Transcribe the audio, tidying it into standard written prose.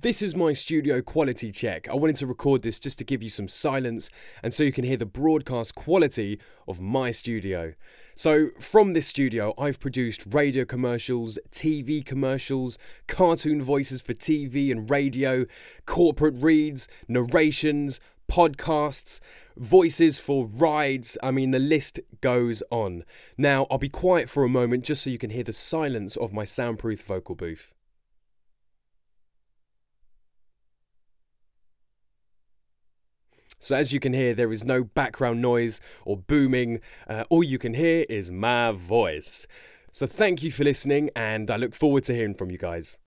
This is my studio quality check. I wanted to record this just to give you some silence and so you can hear the broadcast quality of my studio. So from this studio, I've produced radio commercials, TV commercials, cartoon voices for TV and radio, corporate reads, narrations, podcasts, voices for rides. I mean, the list goes on. Now, I'll be quiet for a moment just so you can hear the silence of my soundproof vocal booth. So as you can hear, there is no background noise or booming. All you can hear is my voice. So thank you for listening, and I look forward to hearing from you guys.